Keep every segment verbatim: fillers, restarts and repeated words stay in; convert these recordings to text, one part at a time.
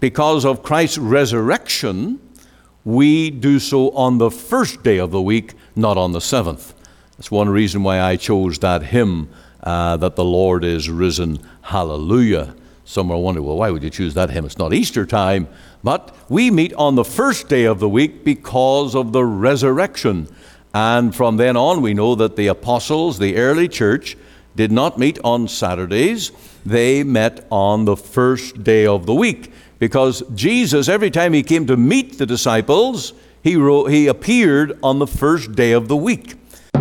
because of Christ's resurrection, we do so on the first day of the week, not on the seventh. That's one reason why I chose that hymn, uh, that the Lord is risen, hallelujah. Some are wondering, well, why would you choose that hymn? It's not Easter time. But we meet on the first day of the week because of the resurrection. And from then on, we know that the apostles, the early church, did not meet on Saturdays. They met on the first day of the week. Because Jesus, every time he came to meet the disciples, he, wrote, he appeared on the first day of the week.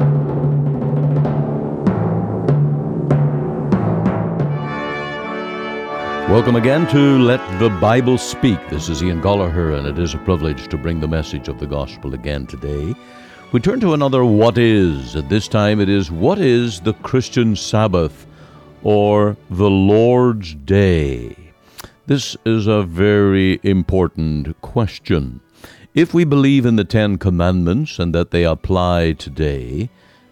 Welcome again to Let the Bible Speak. This is Ian Gollaher, and it is a privilege to bring the message of the gospel again today. We turn to another what is. At this time it is, what is the Christian Sabbath or the Lord's Day? This is a very important question. If we believe in the Ten Commandments and that they apply today,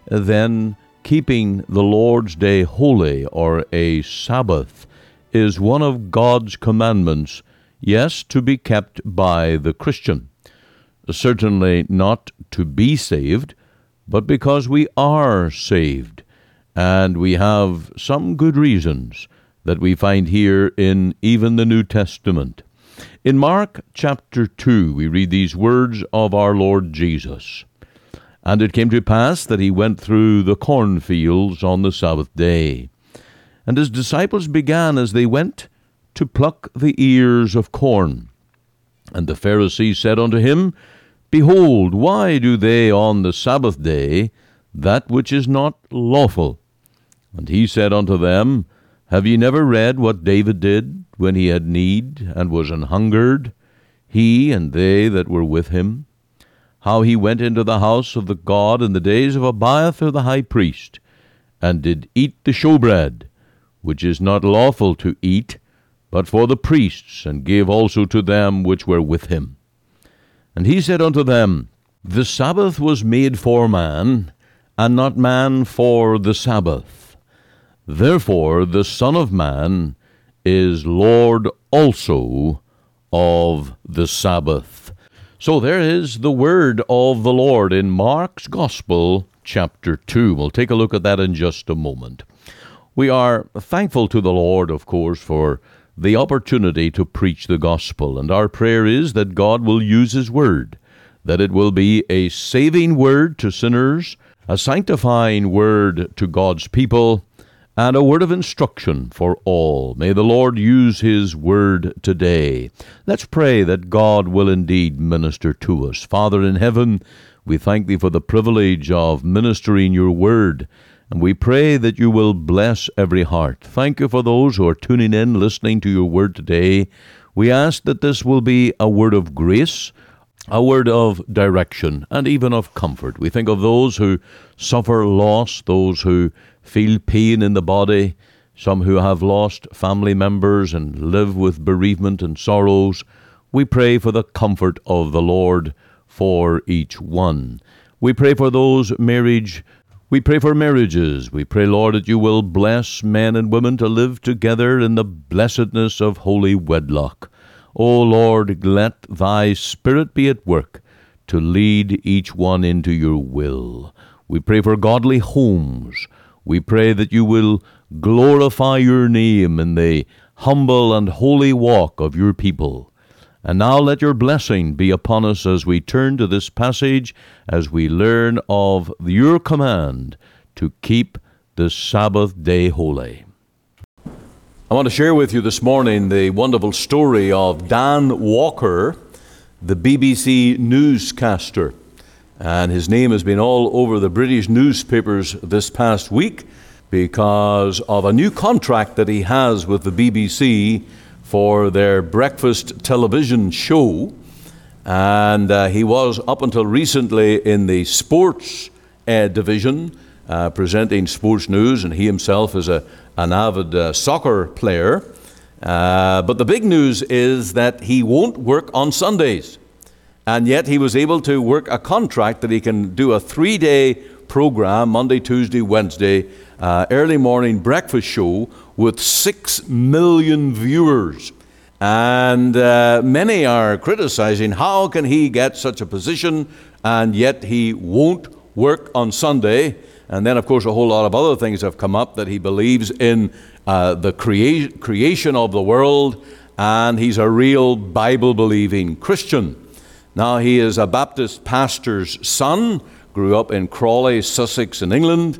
then keeping the Lord's Day holy or a Sabbath is one of God's commandments, yes, to be kept by the Christian. Certainly not to be saved, but because we are saved, and we have some good reasons that we find here in even the New Testament. In Mark chapter two, we read these words of our Lord Jesus. And it came to pass that he went through the cornfields on the Sabbath day. And his disciples began as they went to pluck the ears of corn. And the Pharisees said unto him, Behold, why do they on the Sabbath day that which is not lawful? And he said unto them, Have ye never read what David did when he had need and was an hungered, he and they that were with him? How he went into the house of the God in the days of Abiathar the high priest, and did eat the showbread, which is not lawful to eat, but for the priests, and gave also to them which were with him. And he said unto them, The Sabbath was made for man, and not man for the Sabbath. Therefore the Son of Man is Lord also of the Sabbath. So there is the word of the Lord in Mark's Gospel, chapter two. We'll take a look at that in just a moment. We are thankful to the Lord, of course, for the opportunity to preach the gospel, and our prayer is that God will use his word, that it will be a saving word to sinners, a sanctifying word to God's people, and a word of instruction for all. May the Lord use his word today. Let's pray that God will indeed minister to us. Father in heaven, we thank thee for the privilege of ministering your word, and we pray that you will bless every heart. Thank you for those who are tuning in, listening to your word today. We ask that this will be a word of grace, a word of direction, and even of comfort. We think of those who suffer loss, those who feel pain in the body, some who have lost family members and live with bereavement and sorrows. We pray for the comfort of the Lord for each one. We pray for those marriage We pray for marriages. We pray, Lord, that you will bless men and women to live together in the blessedness of holy wedlock. O Lord, let thy Spirit be at work to lead each one into your will. We pray for godly homes. We pray that you will glorify your name in the humble and holy walk of your people. And now let your blessing be upon us as we turn to this passage, as we learn of your command to keep the Sabbath day holy. I want to share with you this morning the wonderful story of Dan Walker, the B B C newscaster. And his name has been all over the British newspapers this past week because of a new contract that he has with the B B C for their breakfast television show. And uh, he was up until recently in the sports uh, division, uh, presenting sports news, and he himself is a, an avid uh, soccer player. Uh, but the big news is that he won't work on Sundays. And yet he was able to work a contract that he can do a three-day program, Monday, Tuesday, Wednesday, uh, early morning breakfast show with six million viewers. And uh, many are criticizing, how can he get such a position and yet he won't work on Sunday? And then, of course, a whole lot of other things have come up, that he believes in uh, the crea- creation of the world, and he's a real Bible-believing Christian. Now, he is a Baptist pastor's son, grew up in Crawley, Sussex in England,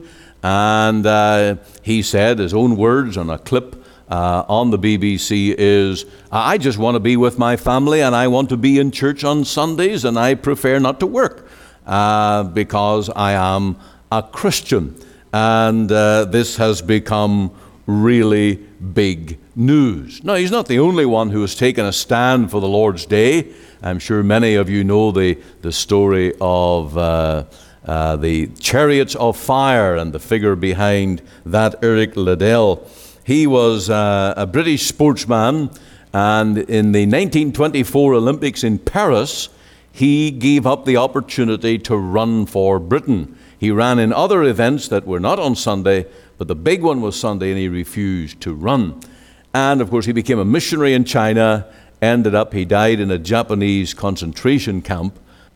and uh, he said, his own words on a clip uh, on the B B C is, I just want to be with my family and I want to be in church on Sundays and I prefer not to work uh, because I am a Christian. And uh, this has become really big news. Now, he's not the only one who has taken a stand for the Lord's Day. I'm sure many of you know the, the story of uh, uh, the Chariots of Fire and the figure behind that, Eric Liddell. He was uh, a British sportsman, and in the nineteen twenty-four Olympics in Paris, he gave up the opportunity to run for Britain. He ran in other events that were not on Sunday, but the big one was Sunday, and he refused to run. And, of course, he became a missionary in China. Ended up, he died in a Japanese concentration camp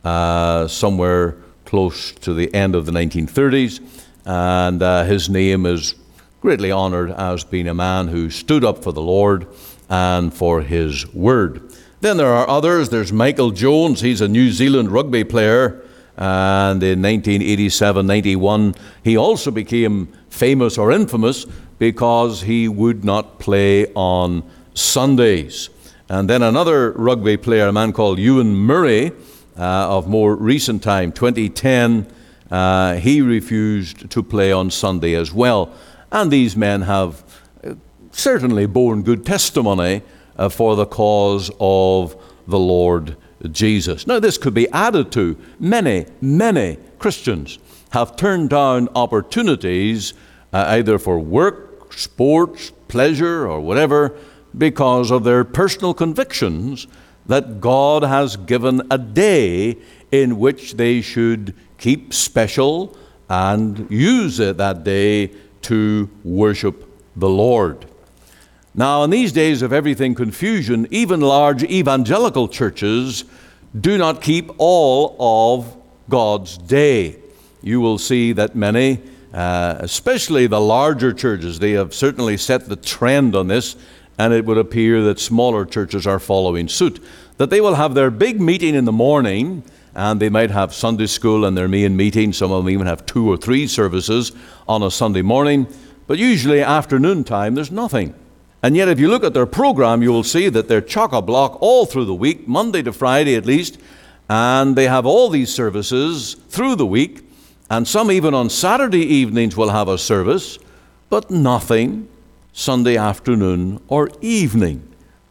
uh, somewhere close to the end of the nineteen thirties. And uh, his name is greatly honored as being a man who stood up for the Lord and for his word. Then there are others. There's Michael Jones. He's a New Zealand rugby player. And in nineteen eighty-seven ninety-one, he also became famous or infamous because he would not play on Sundays. And then another rugby player, a man called Ewan Murray, uh, of more recent time, twenty ten, uh, he refused to play on Sunday as well. And these men have certainly borne good testimony uh, for the cause of the Lord Jesus. Now, this could be added to. Many, many Christians have turned down opportunities uh, either for work, sports, pleasure, or whatever, because of their personal convictions that God has given a day in which they should keep special and use it that day to worship the Lord. Now, in these days of everything confusion, even large evangelical churches do not keep all of God's day. You will see that many, uh, especially the larger churches, they have certainly set the trend on this, and it would appear that smaller churches are following suit, that they will have their big meeting in the morning, and they might have Sunday school and their main meeting. Some of them even have two or three services on a Sunday morning, but usually afternoon time there's nothing. And yet if you look at their program, you will see that they're chock-a-block all through the week, Monday to Friday at least, and they have all these services through the week, and some even on Saturday evenings will have a service, but nothing Sunday afternoon or evening.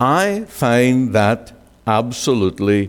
I find that absolutely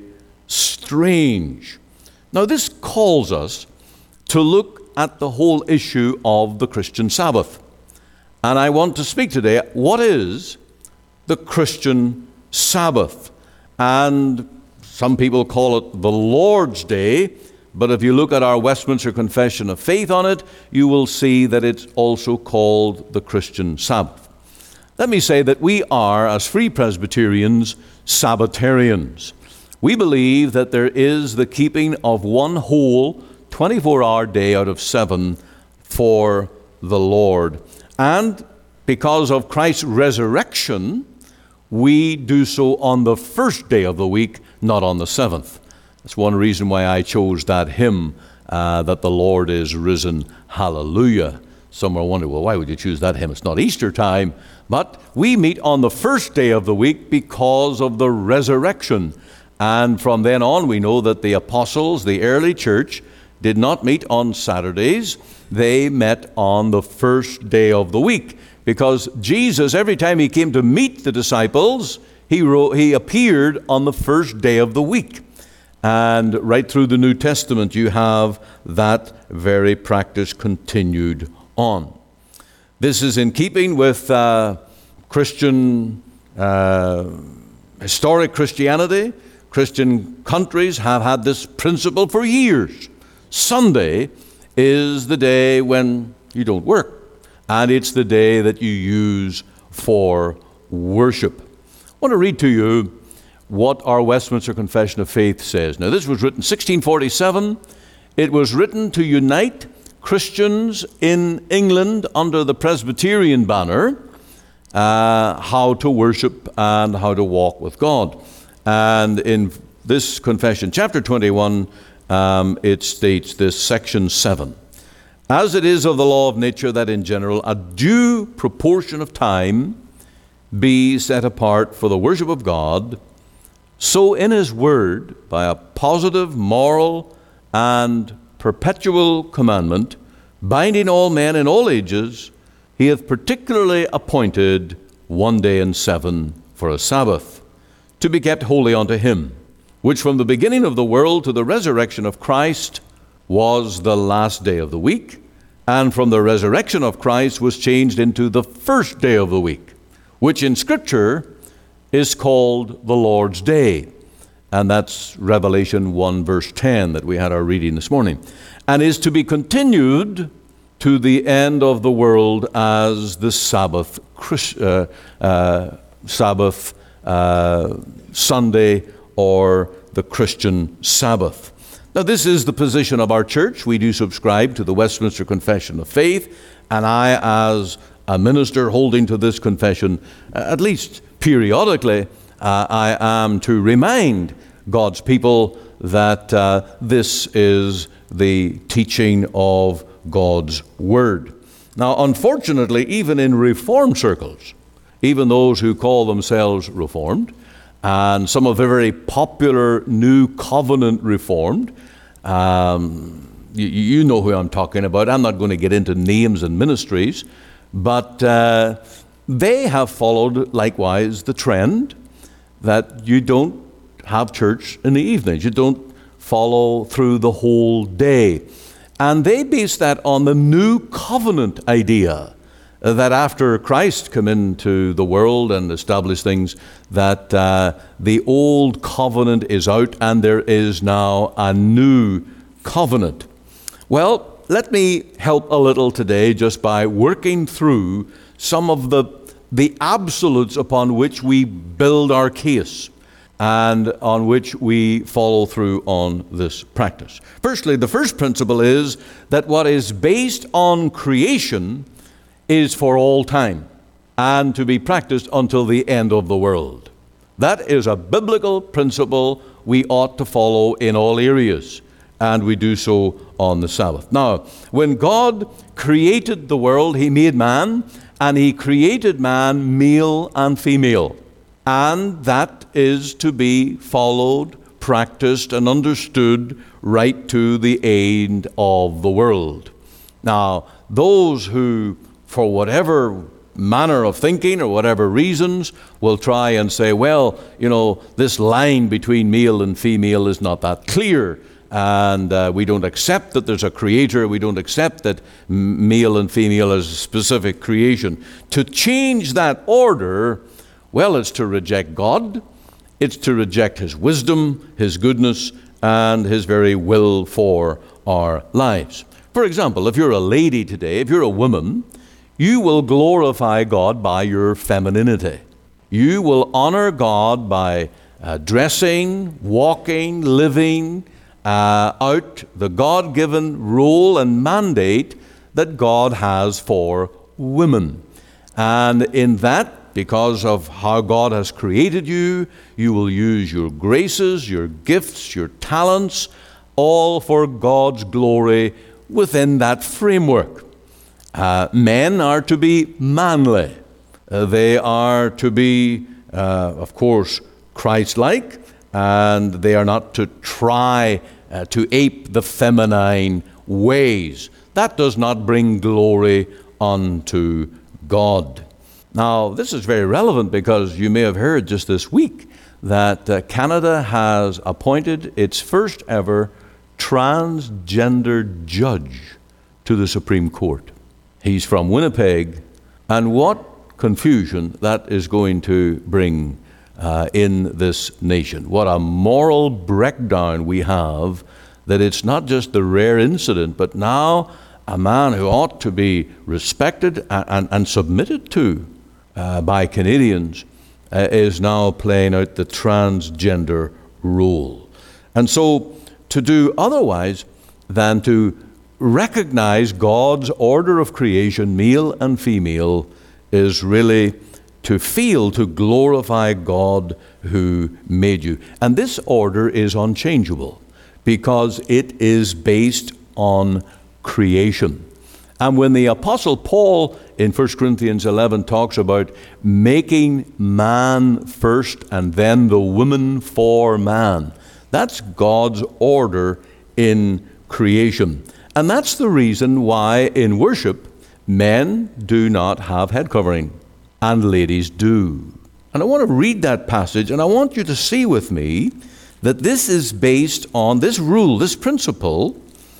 strange. Now, this calls us to look at the whole issue of the Christian Sabbath. And I want to speak today, what is the Christian Sabbath? And some people call it the Lord's Day, but if you look at our Westminster Confession of Faith on it, you will see that it's also called the Christian Sabbath. Let me say that we are, as Free Presbyterians, Sabbatarians. We believe that there is the keeping of one whole twenty-four hour day out of seven for the Lord. And because of Christ's resurrection, we do so on the first day of the week, not on the seventh. That's one reason why I chose that hymn, uh, that the Lord is risen, hallelujah. Some are wondering, well, why would you choose that hymn? It's not Easter time. But we meet on the first day of the week because of the resurrection. And from then on, we know that the apostles, the early church, did not meet on Saturdays. They met on the first day of the week. Because Jesus, every time he came to meet the disciples, he, wrote, he appeared on the first day of the week. And right through the New Testament, you have that very practice continued on. This is in keeping with uh, Christian, uh, historic Christianity. Christian countries have had this principle for years. Sunday is the day when you don't work, and it's the day that you use for worship. want to read to you what our Westminster Confession of Faith says. Now, this was written sixteen forty-seven. It was written to unite Christians in England under the Presbyterian banner, uh, how to worship and how to walk with God. And in this confession, chapter twenty-one, um, it states this, section seven. As it is of the law of nature that in general a due proportion of time be set apart for the worship of God, so in his word, by a positive, moral, and perpetual commandment, binding all men in all ages, he hath particularly appointed one day in seven for a Sabbath, to be kept holy unto him, which from the beginning of the world to the resurrection of Christ was the last day of the week, and from the resurrection of Christ was changed into the first day of the week, which in Scripture is called the Lord's Day. And that's Revelation one verse ten that we had our reading this morning. And is to be continued to the end of the world as the Sabbath, uh, uh, Sabbath uh, Sunday, or the Christian Sabbath. Now, this is the position of our church. We do subscribe to the Westminster Confession of Faith, and I, as a minister holding to this confession, at least periodically, uh, I am to remind God's people that uh, this is the teaching of God's Word. Now, unfortunately, even in Reformed circles, even those who call themselves Reformed, and some of the very popular New Covenant Reformed, um, you, you know who I'm talking about. I'm not going to get into names and ministries, but uh, they have followed likewise the trend that you don't have church in the evenings. You don't follow through the whole day. And they base that on the New Covenant idea, that after Christ came into the world and established things, that uh, the old covenant is out and there is now a new covenant. Well, let me help a little today just by working through some of the, the absolutes upon which we build our case and on which we follow through on this practice. Firstly, the first principle is that what is based on creation is for all time and to be practiced until the end of the world. That is a biblical principle we ought to follow in all areas, and we do so on the Sabbath. Now, when God created the world, he made man, and he created man male and female. And that is to be followed, practiced, and understood right to the end of the world. Now, those who, for whatever manner of thinking or whatever reasons, will try and say, well, you know, this line between male and female is not that clear, and uh, we don't accept that there's a creator, we don't accept that male and female is a specific creation. To change that order, well, it's to reject God, it's to reject his wisdom, his goodness, and his very will for our lives. For example, if you're a lady today, if you're a woman, you will glorify God by your femininity. You will honor God by uh, dressing, walking, living uh, out the God-given role and mandate that God has for women. And in that, because of how God has created you, you will use your graces, your gifts, your talents, all for God's glory within that framework. Uh, men are to be manly. Uh, they are to be, uh, of course, Christ-like, and they are not to try uh, to ape the feminine ways. That does not bring glory unto God. Now, this is very relevant because you may have heard just this week that uh, Canada has appointed its first ever transgender judge to the Supreme Court. He's from Winnipeg, and what confusion that is going to bring uh, in this nation. What a moral breakdown we have, that it's not just the rare incident, but now a man who ought to be respected and, and, and submitted to uh, by Canadians uh, is now playing out the transgender role. And so to do otherwise than to recognize God's order of creation, male and female, is really to feel, to glorify God who made you. And this order is unchangeable because it is based on creation. And when the Apostle Paul in First Corinthians eleven talks about making man first and then the woman for man, that's God's order in creation. And that's the reason why in worship men do not have head covering and ladies do. And I want to read that passage, and I want you to see with me that this is based on this rule, this principle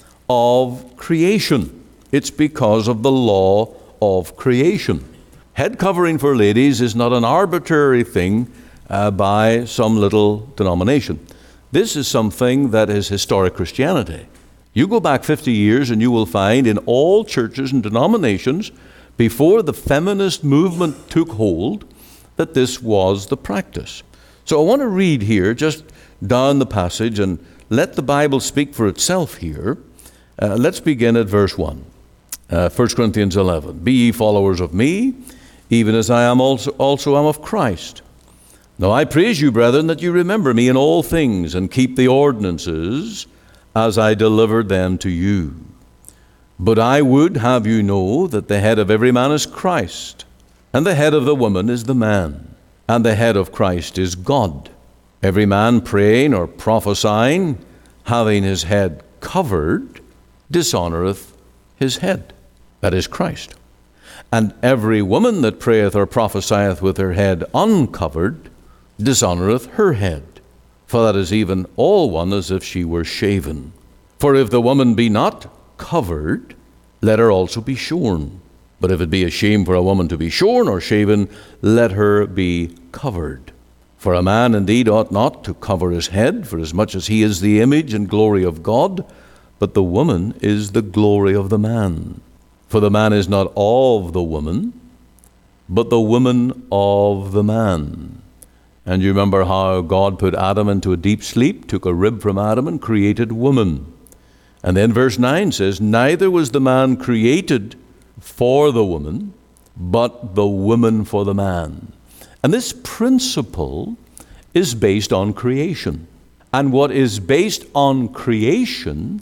of creation. It's because of the law of creation. Head covering for ladies is not an arbitrary thing uh, by some little denomination. This is something that is historic Christianity. You go back fifty years and you will find in all churches and denominations before the feminist movement took hold that this was the practice. So I want to read here just down the passage and let the Bible speak for itself here. Uh, let's begin at verse one. Uh, First Corinthians eleven. Be ye followers of me, even as I am also, also am of Christ. Now I praise you, brethren, that you remember me in all things and keep the ordinances as I delivered them to you. But I would have you know that the head of every man is Christ, and the head of the woman is the man, and the head of Christ is God. Every man praying or prophesying, having his head covered, dishonoreth his head, that is Christ. And every woman that prayeth or prophesieth with her head uncovered, dishonoreth her head. For that is even all one as if she were shaven. For if the woman be not covered, let her also be shorn. But if it be a shame for a woman to be shorn or shaven, let her be covered. For a man indeed ought not to cover his head, for as much as he is the image and glory of God, but the woman is the glory of the man. For the man is not of the woman, but the woman of the man. And you remember how God put Adam into a deep sleep, took a rib from Adam and created woman. And then verse nine says, neither was the man created for the woman, but the woman for the man. And this principle is based on creation. And what is based on creation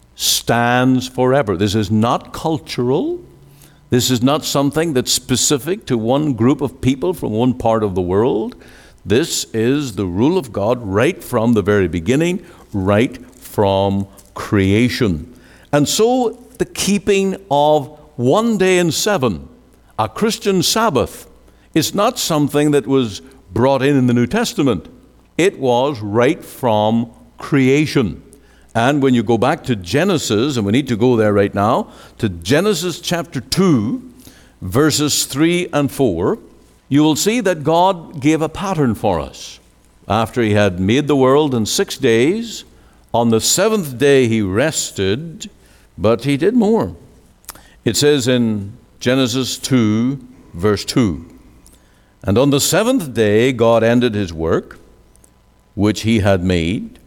stands forever. This is not cultural. This is not something that's specific to one group of people from one part of the world. This is the rule of God right from the very beginning, right from creation. And so the keeping of one day in seven, a Christian Sabbath, is not something that was brought in in the New Testament. It was right from creation. And when you go back to Genesis, and we need to go there right now, to Genesis chapter two, verses three and four, you will see that God gave a pattern for us. After he had made the world in six days, on the seventh day he rested, but he did more. It says in Genesis two, verse two, and on the seventh day God ended his work, which he had made,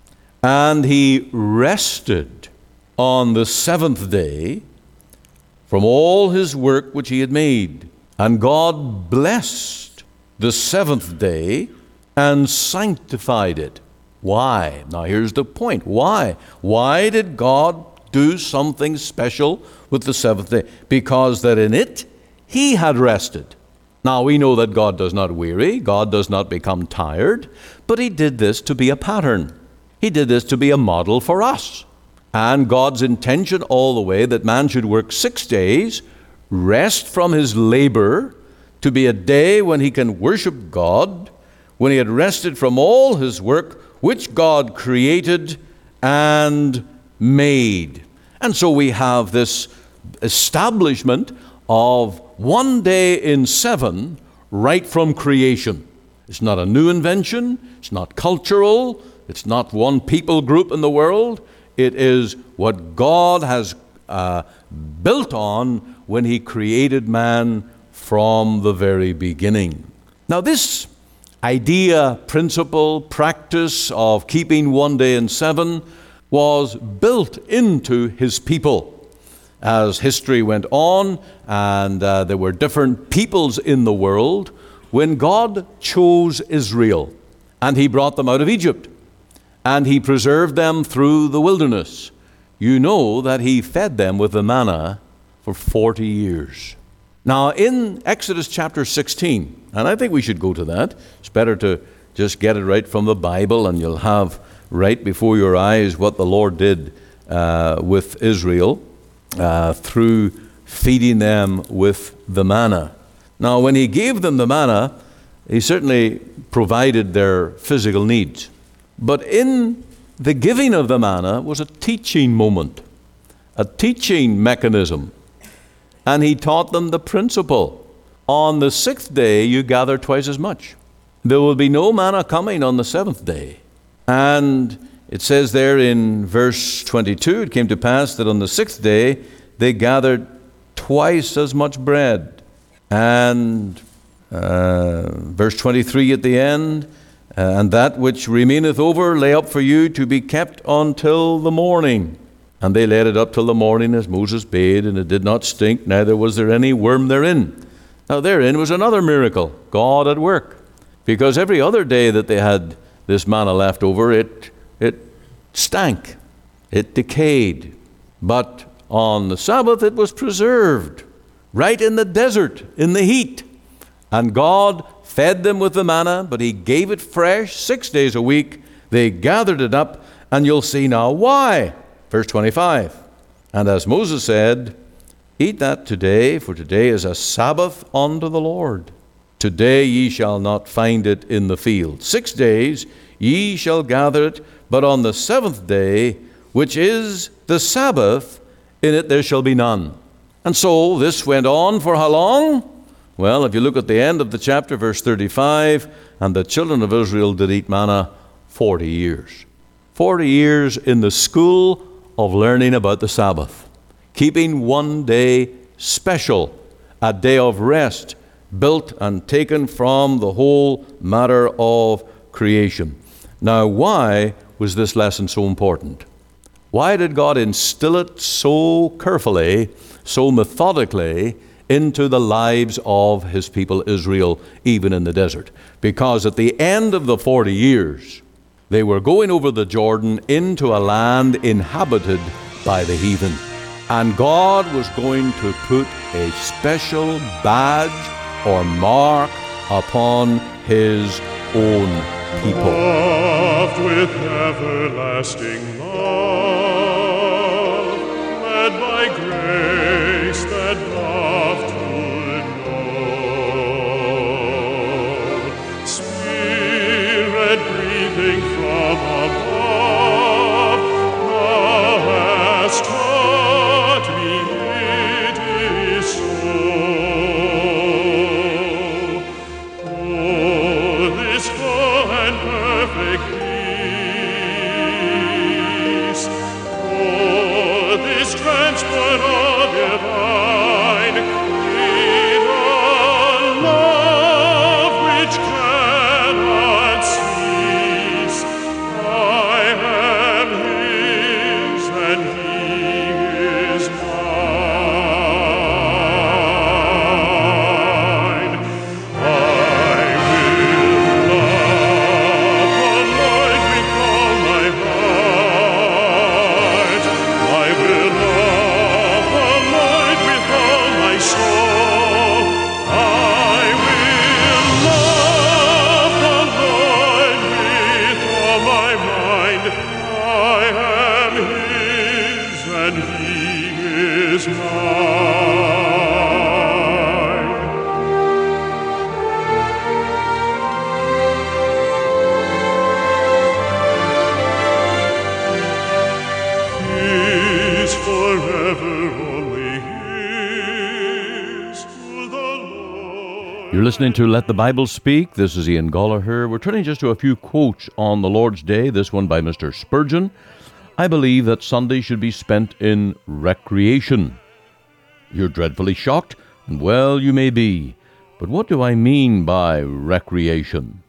and he rested on the seventh day from all his work which he had made. And God blessed the seventh day and sanctified it. Why? Now here's the point. Why? Why did God do something special with the seventh day? Because that in it he had rested. Now we know that God does not weary, God does not become tired, but he did this to be a pattern. He did this to be a model for us. And God's intention all the way that man should work six days, rest from his labor, to be a day when he can worship God, when he had rested from all his work, which God created and made. And so we have this establishment of one day in seven right from creation. It's not a new invention. It's not cultural. It's not one people group in the world. It is what God has uh, built on when he created man from the very beginning. Now this idea, principle, practice of keeping one day in seven was built into his people. As history went on and uh, there were different peoples in the world, when God chose Israel and he brought them out of Egypt and he preserved them through the wilderness, you know that he fed them with the manna for forty years. Now in Exodus chapter sixteen, and I think we should go to that. It's better to just get it right from the Bible, and you'll have right before your eyes what the Lord did uh, with Israel uh, through feeding them with the manna. Now when he gave them the manna, he certainly provided their physical needs. But in the giving of the manna was a teaching moment, a teaching mechanism. And he taught them the principle. On the sixth day you gather twice as much. There will be no manna coming on the seventh day. And it says there in verse twenty-two, it came to pass that on the sixth day they gathered twice as much bread. And uh, verse twenty-three at the end, Uh, and that which remaineth over lay up for you to be kept until the morning. And they laid it up till the morning as Moses bade, and it did not stink, neither was there any worm therein. Now therein was another miracle, God at work. Because every other day that they had this manna left over, it, it stank, it decayed. But on the Sabbath it was preserved, right in the desert, in the heat. And God fed them with the manna, but he gave it fresh six days a week. They gathered it up, and you'll see now why. Verse twenty-five, and as Moses said, eat that today, for today is a Sabbath unto the Lord. Today ye shall not find it in the field. Six days ye shall gather it, but on the seventh day, which is the Sabbath, in it there shall be none. And so this went on for how long? Well, if you look at the end of the chapter, verse thirty-five, and the children of Israel did eat manna forty years. Forty years in the school of learning about the Sabbath, keeping one day special, a day of rest, built and taken from the whole matter of creation. Now, why was this lesson so important? Why did God instill it so carefully, so methodically, into the lives of his people Israel, even in the desert? Because at the end of the forty years, they were going over the Jordan into a land inhabited by the heathen. And God was going to put a special badge or mark upon his own people. Loved with everlasting love, led by grace that love to know, Spirit breathing from above, thou hast taught me it is so. Oh, this full and perfect peace, oh, this transport of divine, in a love which cannot cease. I am his and he is mine. I will love the Lord with all my heart. I will love the Lord with all my soul. I will love the Lord with all my mind. I am his and he is mine. His forever, only his, to the Lord. You're listening to Let the Bible Speak. This is Ian Gollaher. We're turning just to a few quotes on the Lord's Day, this one by Mister Spurgeon. I believe that Sunday should be spent in recreation. You're dreadfully shocked, and well, you may be. But what do I mean by recreation?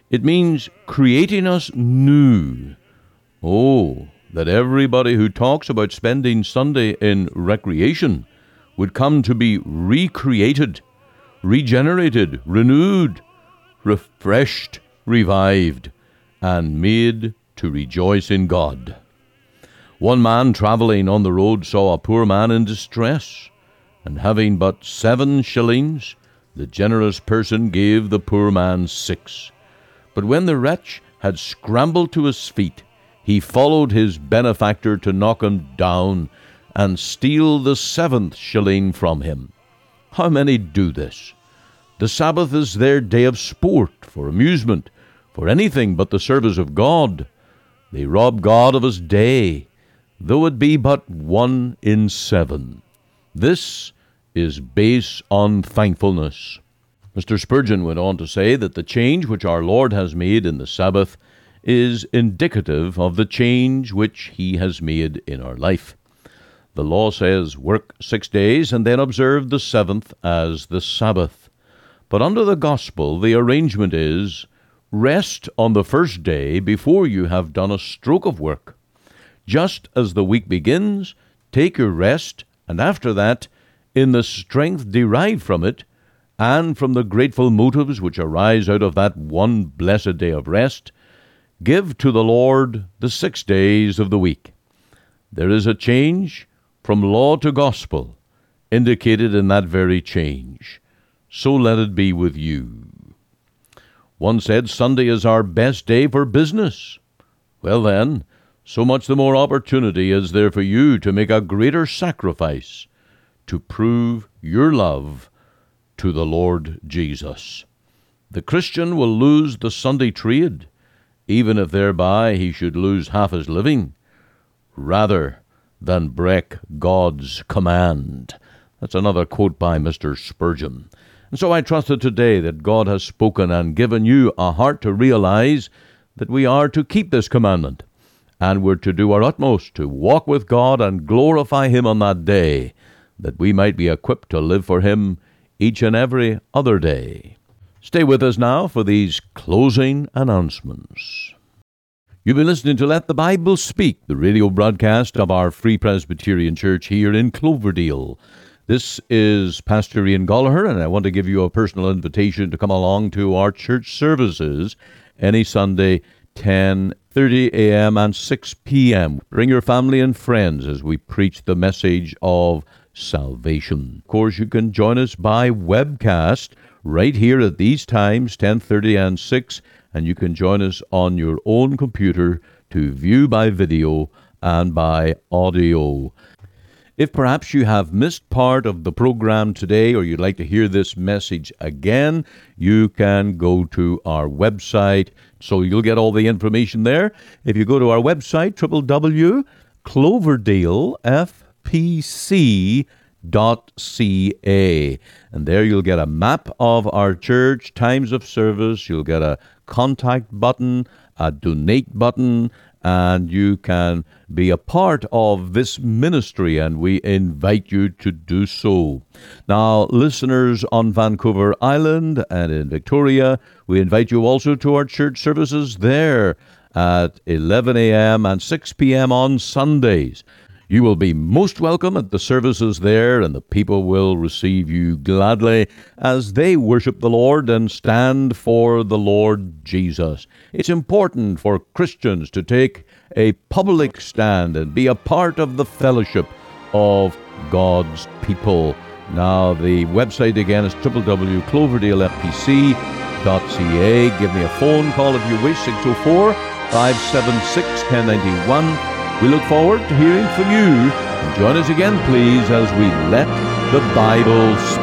It means creating us new. Oh, that everybody who talks about spending Sunday in recreation would come to be recreated, regenerated, renewed, refreshed, revived, and made to rejoice in God. One man travelling on the road saw a poor man in distress, and having but seven shillings, the generous person gave the poor man six. But when the wretch had scrambled to his feet, he followed his benefactor to knock him down and steal the seventh shilling from him. How many do this? The Sabbath is their day of sport, for amusement, for anything but the service of God. They rob God of his day, though it be but one in seven. This is base unthankfulness. Mister Spurgeon went on to say that the change which our Lord has made in the Sabbath is indicative of the change which he has made in our life. The law says, work six days and then observe the seventh as the Sabbath. But under the gospel, the arrangement is, rest on the first day before you have done a stroke of work. Just as the week begins, take your rest, and after that, in the strength derived from it, and from the grateful motives which arise out of that one blessed day of rest, give to the Lord the six days of the week. There is a change from law to gospel, indicated in that very change. So let it be with you. One said Sunday is our best day for business. Well then, so much the more opportunity is there for you to make a greater sacrifice to prove your love to the Lord Jesus. The Christian will lose the Sunday trade, even if thereby he should lose half his living, rather than break God's command. That's another quote by Mister Spurgeon. And so I trust that today that God has spoken and given you a heart to realize that we are to keep this commandment, and we're to do our utmost to walk with God and glorify him on that day, that we might be equipped to live for him each and every other day. Stay with us now for these closing announcements. You've been listening to Let the Bible Speak, the radio broadcast of our Free Presbyterian Church here in Cloverdale. This is Pastor Ian Gallagher, and I want to give you a personal invitation to come along to our church services any Sunday, ten thirty a.m. and six p.m. Bring your family and friends as we preach the message of salvation. Of course, you can join us by webcast right here at these times, ten thirty and six, and you can join us on your own computer to view by video and by audio. If perhaps you have missed part of the program today, or you'd like to hear this message again, you can go to our website, so you'll get all the information there. If you go to our website, w w w dot cloverdale f p c dot c a, and there you'll get a map of our church, times of service, you'll get a contact button, a donate button, and you can be a part of this ministry, and we invite you to do so. Now, listeners on Vancouver Island and in Victoria, we invite you also to our church services there at eleven a.m. and six p.m. on Sundays. You will be most welcome at the services there, and the people will receive you gladly as they worship the Lord and stand for the Lord Jesus. It's important for Christians to take a public stand and be a part of the fellowship of God's people. Now, the website again is w w w dot cloverdale f p c dot c a. Give me a phone call if you wish, six oh four, five seven six, one oh nine one. We look forward to hearing from you. And join us again, please, as we let the Bible speak.